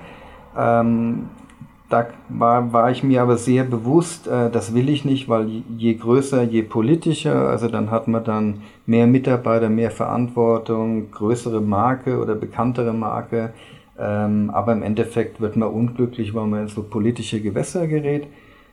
Ähm, da war, war ich mir aber sehr bewusst, äh, das will ich nicht, weil je größer, je politischer, also dann hat man dann mehr Mitarbeiter, mehr Verantwortung, größere Marke oder bekanntere Marke. Ähm, aber im Endeffekt wird man unglücklich, weil man in so politische Gewässer gerät.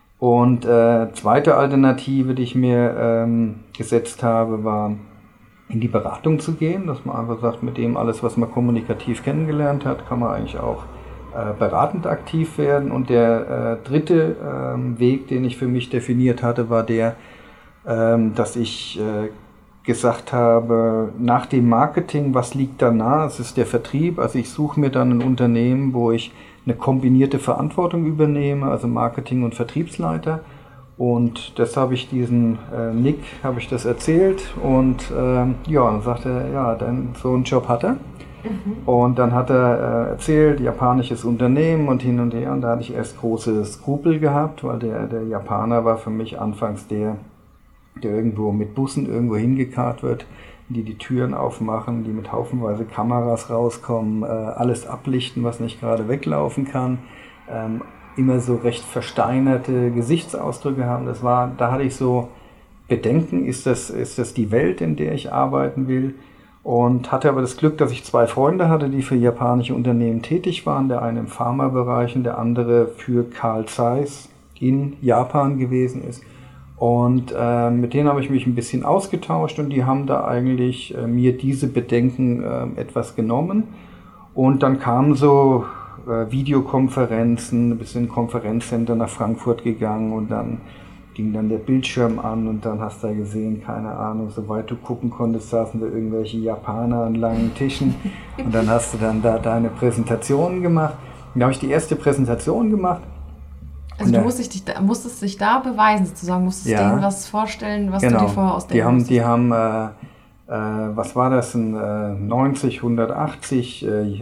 Und äh, zweite Alternative, die ich mir ähm, gesetzt habe, war in die Beratung zu gehen, dass man einfach sagt, mit dem alles, was man kommunikativ kennengelernt hat, kann man eigentlich auch äh, beratend aktiv werden. Und der äh, dritte äh, Weg, den ich für mich definiert hatte, war der, äh, dass ich äh, gesagt habe, nach dem Marketing, was liegt da nahe? Es ist der Vertrieb. Also ich suche mir dann ein Unternehmen, wo ich eine kombinierte Verantwortung übernehme, also Marketing und Vertriebsleiter. Und das habe ich diesen äh, Nick, habe ich das erzählt und äh, ja, dann sagte er, ja, dann so einen Job hat er. Mhm. Und dann hat er äh, erzählt, japanisches Unternehmen und hin und her. Und da hatte ich erst große Skrupel gehabt, weil der, der Japaner war für mich anfangs der, der irgendwo mit Bussen irgendwo hingekarrt wird, die die Türen aufmachen, die mit haufenweise Kameras rauskommen, äh, alles ablichten, was nicht gerade weglaufen kann, ähm, immer so recht versteinerte Gesichtsausdrücke haben. Das war, da hatte ich so Bedenken, ist das, ist das die Welt, in der ich arbeiten will? Und hatte aber das Glück, dass ich zwei Freunde hatte, die für japanische Unternehmen tätig waren, der eine im Pharmabereich und der andere für Carl Zeiss in Japan gewesen ist. Und äh, mit denen habe ich mich ein bisschen ausgetauscht und die haben da eigentlich äh, mir diese Bedenken äh, etwas genommen. Und dann kamen so äh, Videokonferenzen, ein bisschen Konferenzcenter nach Frankfurt gegangen und dann ging dann der Bildschirm an und dann hast du da gesehen, keine Ahnung, soweit du gucken konntest, saßen da irgendwelche Japaner an langen Tischen und dann hast du dann da deine Präsentationen gemacht. Und da habe ich die erste Präsentation gemacht. Also du musstest dich, da, musstest dich da beweisen, sozusagen, musstest ja, denen was vorstellen, was genau. du dir vorher ausdenken die haben, musstest. Die haben, äh, äh, was war das, ein äh, neunzig, hundertachtzig äh,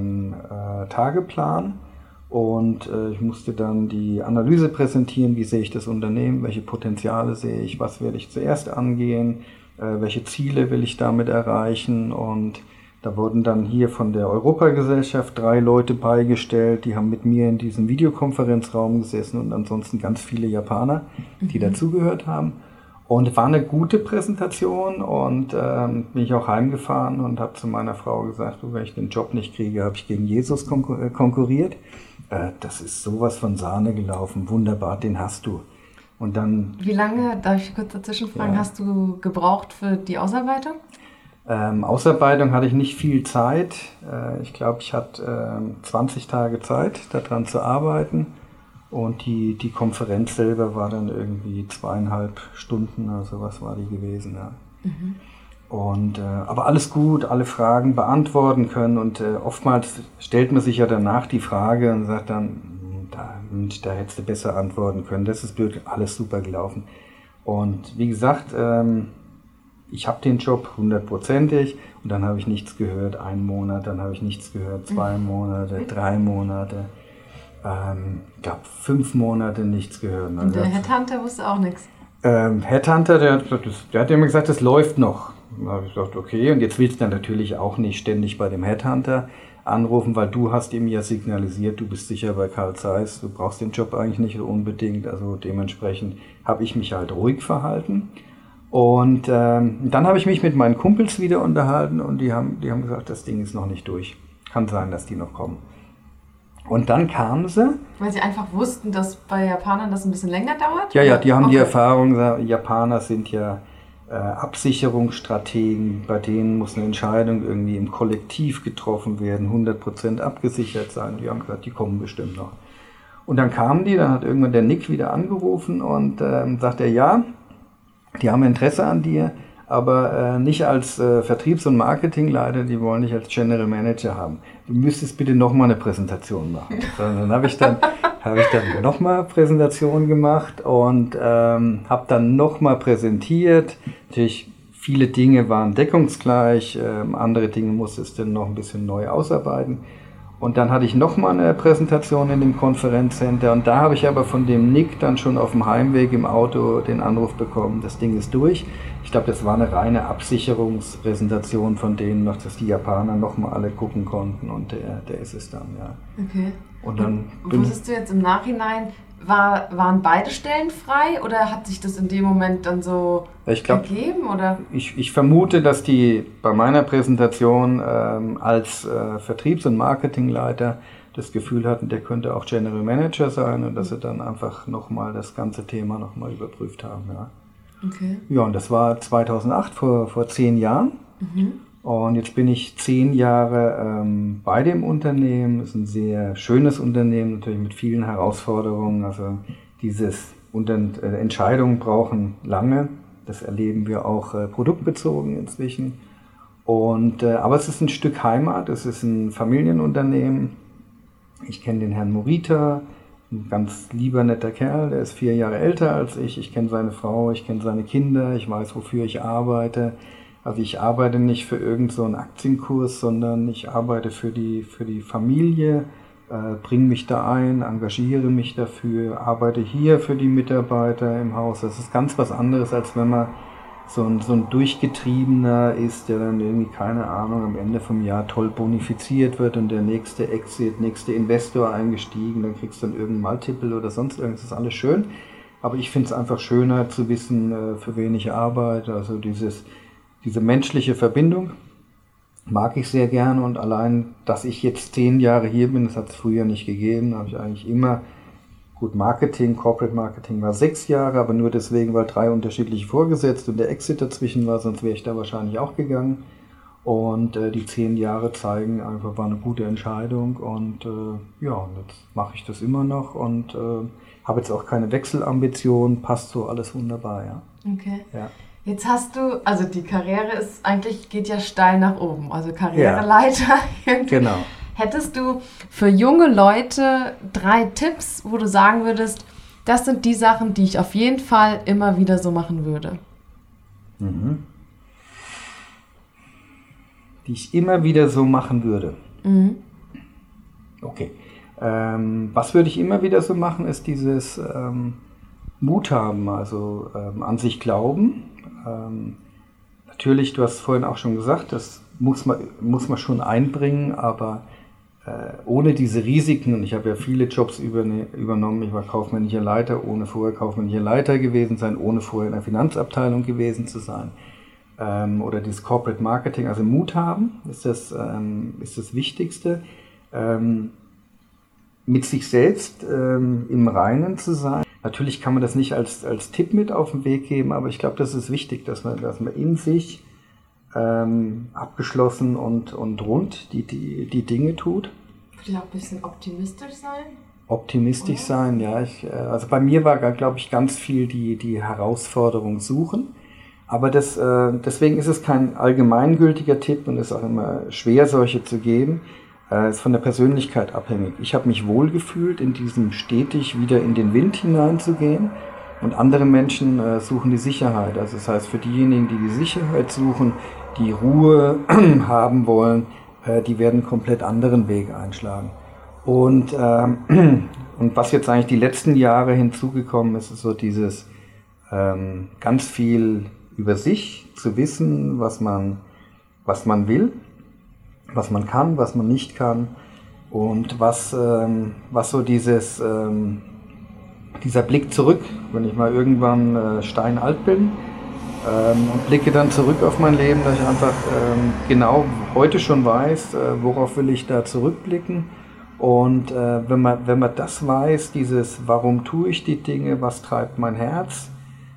äh, Tageplan und äh, ich musste dann die Analyse präsentieren, wie sehe ich das Unternehmen, welche Potenziale sehe ich, was werde ich zuerst angehen, äh, welche Ziele will ich damit erreichen und da wurden dann hier von der Europagesellschaft drei Leute beigestellt, die haben mit mir in diesem Videokonferenzraum gesessen und ansonsten ganz viele Japaner, die mhm. dazugehört haben. Und war eine gute Präsentation und ähm, bin ich auch heimgefahren und habe zu meiner Frau gesagt, du, wenn ich den Job nicht kriege, habe ich gegen Jesus konkur- konkurriert. Äh, das ist sowas von Sahne gelaufen, wunderbar, den hast du. Und dann... Wie lange, darf ich kurz dazwischen fragen, ja. hast du gebraucht für die Ausarbeitung? Ähm, Ausarbeitung hatte ich nicht viel Zeit. Äh, ich glaube, ich hatte äh, zwanzig Tage Zeit, daran zu arbeiten. Und die, die Konferenz selber war dann irgendwie zweieinhalb Stunden oder sowas war die gewesen. Ja. Mhm. Und, äh, aber alles gut, alle Fragen beantworten können. Und äh, oftmals stellt man sich ja danach die Frage und sagt dann, da, da hättest du besser antworten können. Das ist blöd, alles super gelaufen. Und wie gesagt, ähm, ich habe den Job hundertprozentig und dann habe ich nichts gehört, einen Monat, dann habe ich nichts gehört, zwei Monate, drei Monate, ähm, ich glaube fünf Monate nichts gehört. Und der Headhunter wusste auch nichts? Ähm, Headhunter, der, der hat immer gesagt, das läuft noch. Da habe ich gesagt, okay, und jetzt willst du natürlich auch nicht ständig bei dem Headhunter anrufen, weil du hast ihm ja signalisiert, du bist sicher bei Carl Zeiss, du brauchst den Job eigentlich nicht unbedingt, also dementsprechend habe ich mich halt ruhig verhalten. Und ähm, dann habe ich mich mit meinen Kumpels wieder unterhalten und die haben, die haben gesagt, das Ding ist noch nicht durch. Kann sein, dass die noch kommen. Und dann kamen sie. Weil sie einfach wussten, dass bei Japanern das ein bisschen länger dauert? Ja, ja, die haben okay. die Erfahrung, Japaner sind ja äh, Absicherungsstrategen, bei denen muss eine Entscheidung irgendwie im Kollektiv getroffen werden, hundert Prozent abgesichert sein. Die haben gesagt, die kommen bestimmt noch. Und dann kamen die, dann hat irgendwann der Nick wieder angerufen und ähm, sagt er, ja, die haben Interesse an dir, aber äh, nicht als äh, Vertriebs- und Marketingleiter, die wollen dich als General Manager haben. Du müsstest bitte nochmal eine Präsentation machen. So, dann habe ich dann, hab ich dann nochmal Präsentation gemacht und ähm, habe dann nochmal präsentiert. Natürlich, viele Dinge waren deckungsgleich, ähm, andere Dinge musste es dann noch ein bisschen neu ausarbeiten. Und dann hatte ich nochmal eine Präsentation in dem Konferenzcenter und da habe ich aber von dem Nick dann schon auf dem Heimweg im Auto den Anruf bekommen, das Ding ist durch. Ich glaube, das war eine reine Absicherungspräsentation von denen, noch, dass die Japaner nochmal alle gucken konnten und der, der ist es dann, ja. Okay. Und dann und wusstest du jetzt im Nachhinein, war, waren beide Stellen frei oder hat sich das in dem Moment dann so ich glaub, ergeben? Oder? Ich, ich vermute, dass die bei meiner Präsentation ähm, als äh, Vertriebs- und Marketingleiter das Gefühl hatten, der könnte auch General Manager sein und dass sie dann einfach nochmal das ganze Thema nochmal überprüft haben. Ja. Okay. Ja, und das war zweitausendacht, vor, vor zehn Jahren. Mhm. Und jetzt bin ich zehn Jahre ähm, bei dem Unternehmen. Es ist ein sehr schönes Unternehmen, natürlich mit vielen Herausforderungen. Also dieses Unter- äh, Entscheidungen brauchen lange. Das erleben wir auch äh, produktbezogen inzwischen. Und, äh, aber es ist ein Stück Heimat. Es ist ein Familienunternehmen. Ich kenne den Herrn Morita, ein ganz lieber, netter Kerl. Der ist vier Jahre älter als ich. Ich kenne seine Frau, ich kenne seine Kinder. Ich weiß, wofür ich arbeite. Also ich arbeite nicht für irgend so einen Aktienkurs, sondern ich arbeite für die, für die Familie, äh, bringe mich da ein, engagiere mich dafür, arbeite hier für die Mitarbeiter im Haus. Das ist ganz was anderes, als wenn man so ein, so ein Durchgetriebener ist, der dann irgendwie, keine Ahnung, am Ende vom Jahr toll bonifiziert wird und der nächste Exit, nächste Investor eingestiegen, dann kriegst du dann irgendein Multiple oder sonst irgendwas. Das ist alles schön, aber ich finde es einfach schöner zu wissen, äh, für wen ich arbeite, also dieses Diese menschliche Verbindung mag ich sehr gerne und allein, dass ich jetzt zehn Jahre hier bin, das hat es früher nicht gegeben, da habe ich eigentlich immer, gut Marketing, Corporate Marketing war sechs Jahre, aber nur deswegen, weil drei unterschiedliche Vorgesetzte und der Exit dazwischen war, sonst wäre ich da wahrscheinlich auch gegangen. Und äh, die zehn Jahre zeigen einfach, war eine gute Entscheidung und äh, ja, und jetzt mache ich das immer noch und äh, habe jetzt auch keine Wechselambitionen, passt so alles wunderbar, ja. Okay. Ja. Jetzt hast du, also die Karriere ist eigentlich, geht ja steil nach oben, also Karriereleiter. Ja, genau. Hättest du für junge Leute drei Tipps, wo du sagen würdest, das sind die Sachen, die ich auf jeden Fall immer wieder so machen würde? Mhm. Die ich immer wieder so machen würde? Mhm. Okay. Ähm, was würde ich immer wieder so machen, ist dieses ähm, Mut haben, also ähm, an sich glauben. Ähm, natürlich, du hast vorhin auch schon gesagt, das muss man, muss man schon einbringen, aber äh, ohne diese Risiken, und ich habe ja viele Jobs überne- übernommen, ich war kaufmännischer Leiter, ohne vorher kaufmännischer Leiter gewesen sein, ohne vorher in der Finanzabteilung gewesen zu sein, ähm, oder dieses Corporate Marketing, also Mut haben, ist das, ähm, ist das Wichtigste, ähm, mit sich selbst ähm, im Reinen zu sein. Natürlich kann man das nicht als, als Tipp mit auf den Weg geben, aber ich glaube, das ist wichtig, dass man, dass man in sich ähm, abgeschlossen und, und rund die, die, die Dinge tut. Vielleicht auch ein bisschen optimistisch sein? Optimistisch Oder? sein, ja. Ich, also bei mir war, glaube ich, ganz viel die, die Herausforderung suchen. Aber das, äh, deswegen ist es kein allgemeingültiger Tipp und es ist auch immer schwer, solche zu geben. Es äh, ist von der Persönlichkeit abhängig. Ich habe mich wohlgefühlt, in diesem stetig wieder in den Wind hineinzugehen. Und andere Menschen äh, suchen die Sicherheit. Also das heißt, für diejenigen, die die Sicherheit suchen, die Ruhe haben wollen, äh, die werden komplett anderen Weg einschlagen. Und, ähm, und was jetzt eigentlich die letzten Jahre hinzugekommen ist, ist so dieses ähm, ganz viel über sich zu wissen, was man, was man will, was man kann, was man nicht kann und was, ähm, was so dieses, ähm, dieser Blick zurück, wenn ich mal irgendwann äh, steinalt bin ähm, und blicke dann zurück auf mein Leben, dass ich einfach ähm, genau heute schon weiß, äh, worauf will ich da zurückblicken. Und äh, wenn man, wenn man das weiß, dieses, warum tue ich die Dinge, was treibt mein Herz,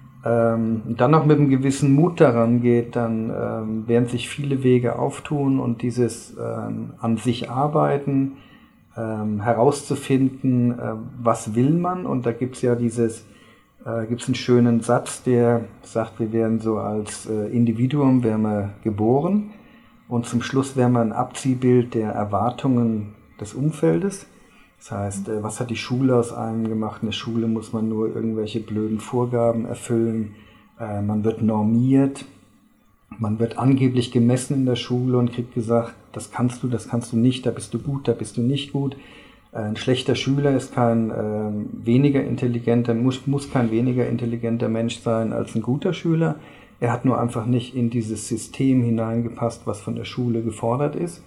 ähm, und dann noch mit einem gewissen Mut daran geht, dann ähm, werden sich viele Wege auftun und dieses ähm, an sich arbeiten, ähm, herauszufinden, äh, was will man. Und da gibt's ja dieses, äh, gibt's einen schönen Satz, der sagt, wir werden so als äh, Individuum werden wir geboren und zum Schluss werden wir ein Abziehbild der Erwartungen des Umfeldes. Das heißt, was hat die Schule aus einem gemacht? In der Schule muss man nur irgendwelche blöden Vorgaben erfüllen. Man wird normiert. Man wird angeblich gemessen in der Schule und kriegt gesagt, das kannst du, das kannst du nicht, da bist du gut, da bist du nicht gut. Ein schlechter Schüler ist kein äh, weniger intelligenter, muss, muss kein weniger intelligenter Mensch sein als ein guter Schüler. Er hat nur einfach nicht in dieses System hineingepasst, was von der Schule gefordert ist.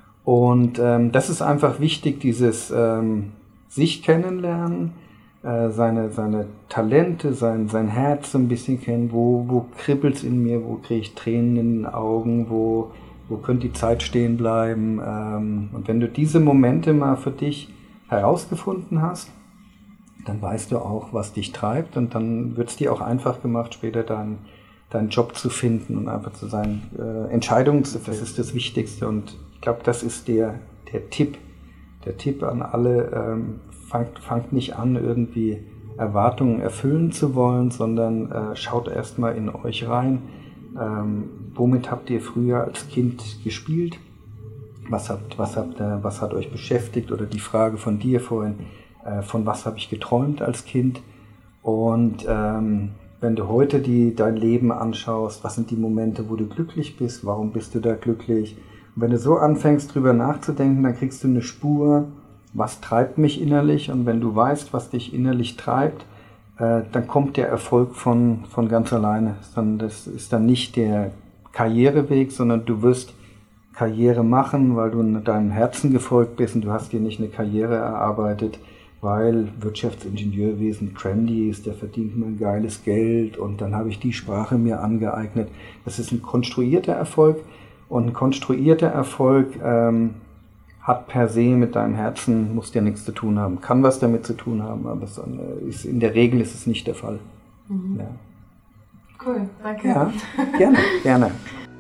Und ähm, das ist einfach wichtig, dieses ähm, sich kennenlernen, äh, seine, seine Talente, sein, sein Herz so ein bisschen kennen, wo, wo kribbelt's in mir, wo kriege ich Tränen in den Augen, wo, wo könnte die Zeit stehen bleiben. Ähm, und wenn du diese Momente mal für dich herausgefunden hast, dann weißt du auch, was dich treibt und dann wird's dir auch einfach gemacht, später deinen deinen Job zu finden und einfach zu sein, äh, Entscheidungen zu fällen. Das ist das Wichtigste und ich glaube, das ist der, der Tipp. Der Tipp an alle, ähm, fangt, fangt nicht an, irgendwie Erwartungen erfüllen zu wollen, sondern äh, schaut erstmal in euch rein. Ähm, womit habt ihr früher als Kind gespielt? Was habt, was habt, äh, was hat euch beschäftigt? Oder die Frage von dir vorhin, äh, von was habe ich geträumt als Kind? Und ähm, wenn du heute die, dein Leben anschaust, was sind die Momente, wo du glücklich bist? Warum bist du da glücklich? Und wenn du so anfängst, drüber nachzudenken, dann kriegst du eine Spur, was treibt mich innerlich? Und wenn du weißt, was dich innerlich treibt, äh, dann kommt der Erfolg von, von ganz alleine. Das ist dann nicht der Karriereweg, sondern du wirst Karriere machen, weil du deinem Herzen gefolgt bist und du hast dir nicht eine Karriere erarbeitet, weil Wirtschaftsingenieurwesen trendy ist, der verdient mir ein geiles Geld und dann habe ich die Sprache mir angeeignet. Das ist ein konstruierter Erfolg und ein konstruierter Erfolg ähm, hat per se mit deinem Herzen, muss dir nichts zu tun haben. Kann was damit zu tun haben, aber es ist, in der Regel ist es nicht der Fall. Mhm. Ja. Cool, danke. Ja, gerne, gerne.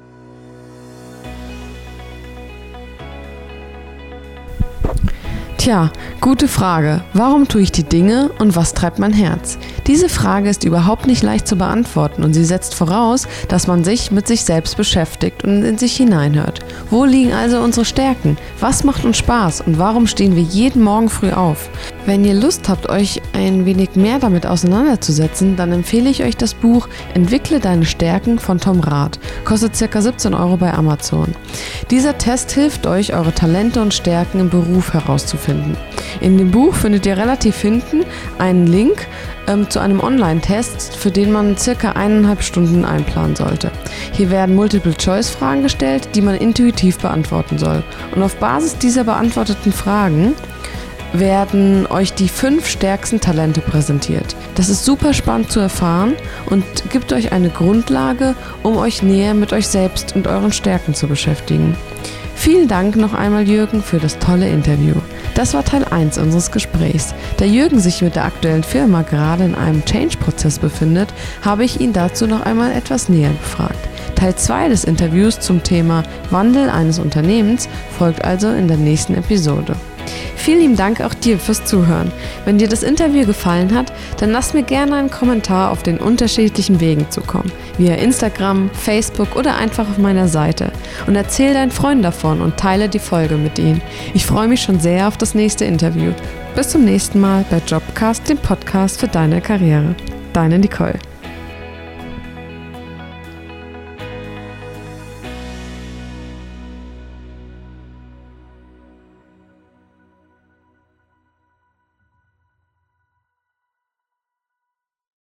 Tja, gute Frage. Warum tue ich die Dinge und was treibt mein Herz? Diese Frage ist überhaupt nicht leicht zu beantworten und sie setzt voraus, dass man sich mit sich selbst beschäftigt und in sich hineinhört. Wo liegen also unsere Stärken? Was macht uns Spaß und warum stehen wir jeden Morgen früh auf? Wenn ihr Lust habt, euch ein wenig mehr damit auseinanderzusetzen, dann empfehle ich euch das Buch Entwickle deine Stärken von Tom Rath. Kostet ca. siebzehn Euro bei Amazon. Dieser Test hilft euch, eure Talente und Stärken im Beruf herauszufinden. In dem Buch findet ihr relativ hinten einen Link ähm, zu einem Online-Test, für den man circa eineinhalb Stunden einplanen sollte. Hier werden Multiple-Choice-Fragen gestellt, die man intuitiv beantworten soll. Und auf Basis dieser beantworteten Fragen werden euch die fünf stärksten Talente präsentiert. Das ist super spannend zu erfahren und gibt euch eine Grundlage, um euch näher mit euch selbst und euren Stärken zu beschäftigen. Vielen Dank noch einmal, Jürgen, für das tolle Interview. Das war Teil eins unseres Gesprächs. Da Jürgen sich mit der aktuellen Firma gerade in einem Change-Prozess befindet, habe ich ihn dazu noch einmal etwas näher befragt. Teil zwei des Interviews zum Thema Wandel eines Unternehmens folgt also in der nächsten Episode. Vielen lieben Dank auch dir fürs Zuhören. Wenn dir das Interview gefallen hat, dann lass mir gerne einen Kommentar auf den unterschiedlichen Wegen zukommen. Via Instagram, Facebook oder einfach auf meiner Seite. Und erzähl deinen Freunden davon und teile die Folge mit ihnen. Ich freue mich schon sehr auf das nächste Interview. Bis zum nächsten Mal bei Jobcast, dem Podcast für deine Karriere. Deine Nicole.